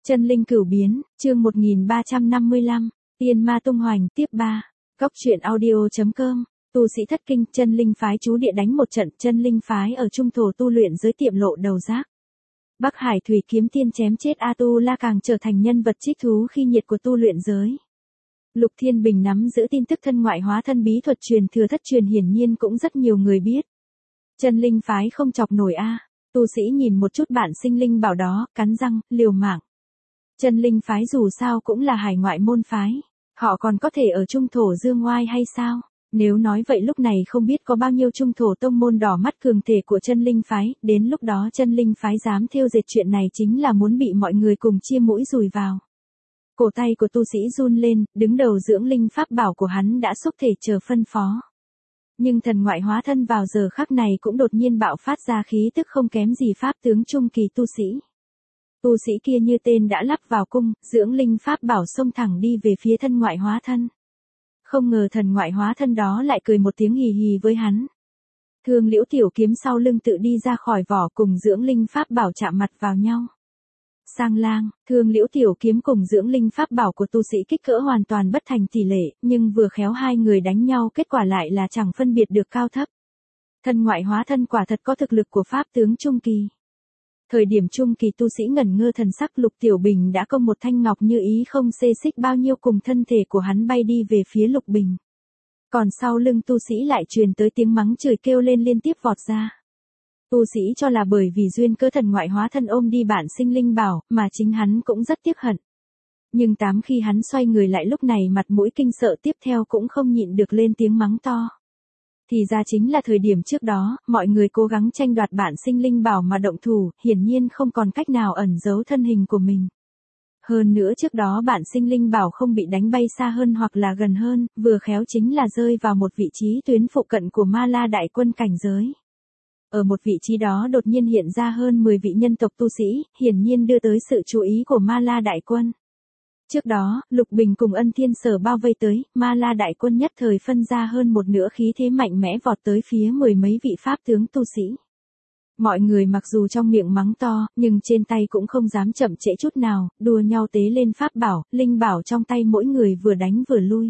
Chân linh cửu biến, chương 1355, tiên ma tung hoành, tiếp 3. Góc truyện audio.com, tu sĩ thất kinh, chân linh phái chú địa đánh một trận, chân linh phái ở trung thổ tu luyện giới tiệm lộ đầu giác. Bắc Hải Thủy kiếm tiên chém chết A-tu-la càng trở thành nhân vật trích thú khi nhiệt của tu luyện giới. Lục Thiên Bình nắm giữ tin tức thân ngoại hóa thân bí thuật truyền thừa thất truyền hiển nhiên cũng rất nhiều người biết. Chân linh phái không chọc nổi a. Tu sĩ nhìn một chút bạn sinh linh bảo đó, cắn răng, liều mạng. Chân linh phái dù sao cũng là hải ngoại môn phái, họ còn có thể ở trung thổ dương ngoai hay sao? Nếu nói vậy lúc này không biết có bao nhiêu trung thổ tông môn đỏ mắt cường thể của chân linh phái, đến lúc đó chân linh phái dám thêu dệt chuyện này chính là muốn bị mọi người cùng chia mũi dùi vào. Cổ tay của tu sĩ run lên, đứng đầu dưỡng linh pháp bảo của hắn đã xúc thể chờ phân phó. Nhưng thần ngoại hóa thân vào giờ khắc này cũng đột nhiên bạo phát ra khí tức không kém gì pháp tướng trung kỳ tu sĩ. Tu sĩ kia như tên đã lắp vào cung, dưỡng linh pháp bảo xông thẳng đi về phía thân ngoại hóa thân. Không ngờ thần ngoại hóa thân đó lại cười một tiếng hì hì với hắn. Thương Liễu tiểu kiếm sau lưng tự đi ra khỏi vỏ cùng dưỡng linh pháp bảo chạm mặt vào nhau. Sang lang, Thương Liễu tiểu kiếm cùng dưỡng linh pháp bảo của tu sĩ kích cỡ hoàn toàn bất thành tỷ lệ, nhưng vừa khéo hai người đánh nhau kết quả lại là chẳng phân biệt được cao thấp. Thân ngoại hóa thân quả thật có thực lực của pháp tướng trung kỳ. Thời điểm trung kỳ tu sĩ ngẩn ngơ thần sắc, Lục Tiểu Bình đã công một thanh ngọc như ý không xê xích bao nhiêu cùng thân thể của hắn bay đi về phía Lục Bình. Còn sau lưng tu sĩ lại truyền tới tiếng mắng chửi kêu lên liên tiếp vọt ra. Tu sĩ cho là bởi vì duyên cơ thần ngoại hóa thân ôm đi bản sinh linh bảo, mà chính hắn cũng rất tiếc hận. Nhưng khi hắn xoay người lại lúc này mặt mũi kinh sợ tiếp theo cũng không nhịn được lên tiếng mắng to. Thì ra chính là thời điểm trước đó, mọi người cố gắng tranh đoạt bản sinh linh bảo mà động thủ, hiển nhiên không còn cách nào ẩn giấu thân hình của mình. Hơn nữa trước đó bản sinh linh bảo không bị đánh bay xa hơn hoặc là gần hơn, vừa khéo chính là rơi vào một vị trí tuyến phụ cận của Ma La đại quân cảnh giới. Ở một vị trí đó đột nhiên hiện ra hơn 10 vị nhân tộc tu sĩ, hiển nhiên đưa tới sự chú ý của Ma La đại quân. Trước đó, Lục Bình cùng Ân Thiên Sở bao vây tới, Ma La đại quân nhất thời phân ra hơn một nửa khí thế mạnh mẽ vọt tới phía mười mấy vị pháp tướng tu sĩ. Mọi người mặc dù trong miệng mắng to, nhưng trên tay cũng không dám chậm trễ chút nào, đua nhau tế lên pháp bảo, linh bảo trong tay mỗi người vừa đánh vừa lui.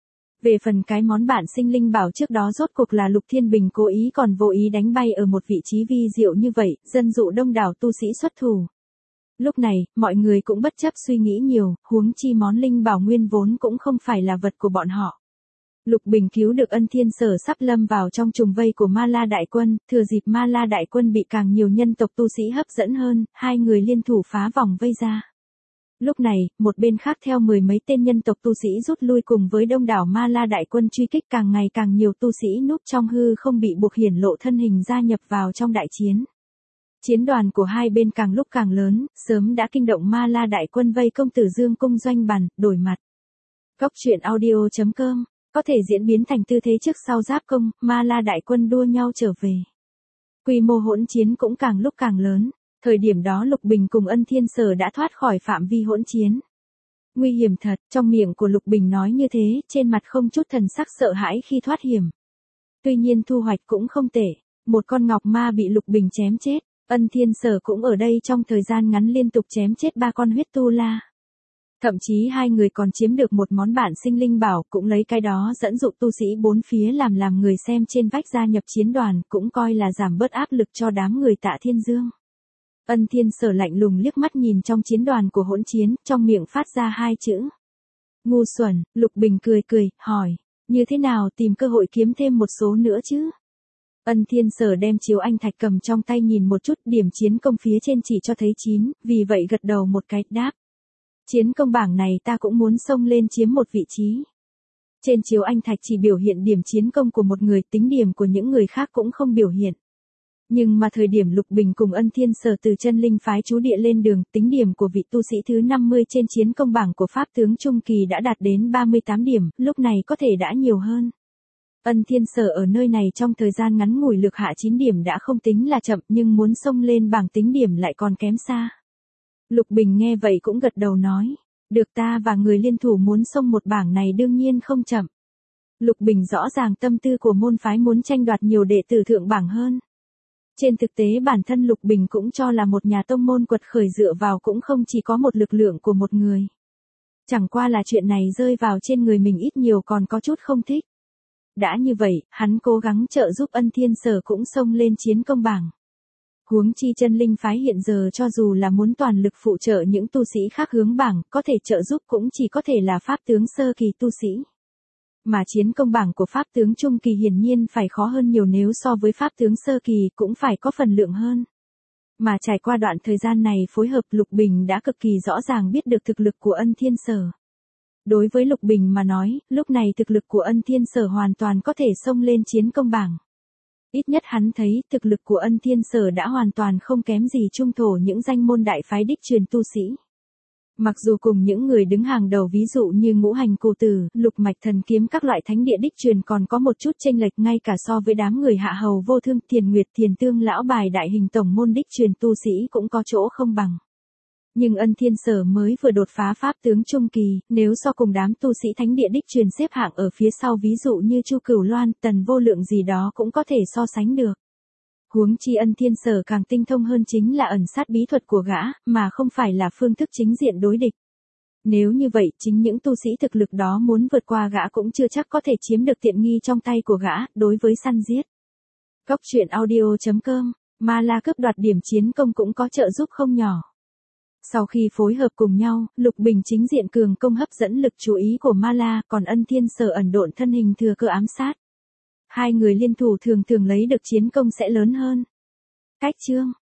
Về phần cái món bản sinh linh bảo trước đó rốt cuộc là Lục Thiên Bình cố ý còn vô ý đánh bay ở một vị trí vi diệu như vậy, dân dụ đông đảo tu sĩ xuất thủ. Lúc này, mọi người cũng bất chấp suy nghĩ nhiều, huống chi món linh bảo nguyên vốn cũng không phải là vật của bọn họ. Lục Bình cứu được Ân Thiên Sở sắp lâm vào trong trùng vây của Ma La đại quân, thừa dịp Ma La đại quân bị càng nhiều nhân tộc tu sĩ hấp dẫn hơn, hai người liên thủ phá vòng vây ra. Lúc này, một bên khác theo mười mấy tên nhân tộc tu sĩ rút lui cùng với đông đảo Ma La đại quân truy kích, càng ngày càng nhiều tu sĩ núp trong hư không bị buộc hiển lộ thân hình gia nhập vào trong đại chiến. Chiến đoàn của hai bên càng lúc càng lớn, sớm đã kinh động Ma La đại quân vây công Tử Dương cung doanh bàn, đổi mặt. Góc truyện audio.com, có thể diễn biến thành tư thế trước sau giáp công, Ma La đại quân đua nhau trở về. Quy mô hỗn chiến cũng càng lúc càng lớn, thời điểm đó Lục Bình cùng Ân Thiên Sở đã thoát khỏi phạm vi hỗn chiến. Nguy hiểm thật, trong miệng của Lục Bình nói như thế, trên mặt không chút thần sắc sợ hãi khi thoát hiểm. Tuy nhiên thu hoạch cũng không tệ, một con ngọc ma bị Lục Bình chém chết. Ân Thiên Sở cũng ở đây trong thời gian ngắn liên tục chém chết 3 con huyết tu la. Thậm chí hai người còn chiếm được một món bản sinh linh bảo, cũng lấy cái đó dẫn dụ tu sĩ bốn phía làm người xem trên vách gia nhập chiến đoàn, cũng coi là giảm bớt áp lực cho đám người Tạ Thiên Dương. Ân Thiên Sở lạnh lùng liếc mắt nhìn trong chiến đoàn của hỗn chiến, trong miệng phát ra hai chữ. Ngu xuẩn. Lục Bình cười, hỏi, như thế nào tìm cơ hội kiếm thêm một số nữa chứ? Ân Thiên Sở đem chiếu anh thạch cầm trong tay nhìn một chút, điểm chiến công phía trên chỉ cho thấy 9, vì vậy gật đầu một cái, đáp. Chiến công bảng này ta cũng muốn xông lên chiếm một vị trí. Trên chiếu anh thạch chỉ biểu hiện điểm chiến công của một người, tính điểm của những người khác cũng không biểu hiện. Nhưng mà thời điểm Lục Bình cùng Ân Thiên Sở từ chân linh phái chú địa lên đường, tính điểm của vị tu sĩ thứ 50 trên chiến công bảng của pháp tướng trung kỳ đã đạt đến 38 điểm, lúc này có thể đã nhiều hơn. Ân Thiên Sở ở nơi này trong thời gian ngắn ngủi lược hạ 9 điểm đã không tính là chậm, nhưng muốn xông lên bảng tính điểm lại còn kém xa. Lục Bình nghe vậy cũng gật đầu nói, được, ta và người liên thủ muốn xông một bảng này đương nhiên không chậm. Lục Bình rõ ràng tâm tư của môn phái muốn tranh đoạt nhiều đệ tử thượng bảng hơn. Trên thực tế bản thân Lục Bình cũng cho là một nhà tông môn quật khởi dựa vào cũng không chỉ có một lực lượng của một người. Chẳng qua là chuyện này rơi vào trên người mình ít nhiều còn có chút không thích. Đã như vậy, hắn cố gắng trợ giúp Ân Thiên Sở cũng xông lên chiến công bảng. Huống chi chân linh phái hiện giờ cho dù là muốn toàn lực phụ trợ những tu sĩ khác hướng bảng, có thể trợ giúp cũng chỉ có thể là pháp tướng sơ kỳ tu sĩ. Mà chiến công bảng của pháp tướng trung kỳ hiển nhiên phải khó hơn nhiều nếu so với pháp tướng sơ kỳ cũng phải có phần lượng hơn. Mà trải qua đoạn thời gian này phối hợp Lục Bình đã cực kỳ rõ ràng biết được thực lực của Ân Thiên Sở. Đối với Lục Bình mà nói, lúc này thực lực của Ân Thiên Sở hoàn toàn có thể xông lên chiến công bảng. Ít nhất hắn thấy thực lực của Ân Thiên Sở đã hoàn toàn không kém gì trung thổ những danh môn đại phái đích truyền tu sĩ. Mặc dù cùng những người đứng hàng đầu ví dụ như Ngũ Hành Cù Tử, Lục Mạch Thần Kiếm các loại thánh địa đích truyền còn có một chút chênh lệch ngay cả so với đám người Hạ Hầu Vô Thương, Thiền Nguyệt, Thiền Tương lão bài đại hình tổng môn đích truyền tu sĩ cũng có chỗ không bằng. Nhưng Ân Thiên Sở mới vừa đột phá pháp tướng trung kỳ, nếu so cùng đám tu sĩ thánh địa đích truyền xếp hạng ở phía sau ví dụ như Chu Cửu Loan, Tần Vô Lượng gì đó cũng có thể so sánh được. Huống chi Ân Thiên Sở càng tinh thông hơn chính là ẩn sát bí thuật của gã, mà không phải là phương thức chính diện đối địch. Nếu như vậy, chính những tu sĩ thực lực đó muốn vượt qua gã cũng chưa chắc có thể chiếm được tiện nghi trong tay của gã, đối với săn giết. Cốc truyện audio.com, Ma La cướp đoạt điểm chiến công cũng có trợ giúp không nhỏ. Sau khi phối hợp cùng nhau, Lục Bình chính diện cường công hấp dẫn lực chú ý của Ma La, còn Ân Thiên Sở ẩn độn thân hình thừa cơ ám sát. Hai người liên thủ thường thường lấy được chiến công sẽ lớn hơn. Cách chương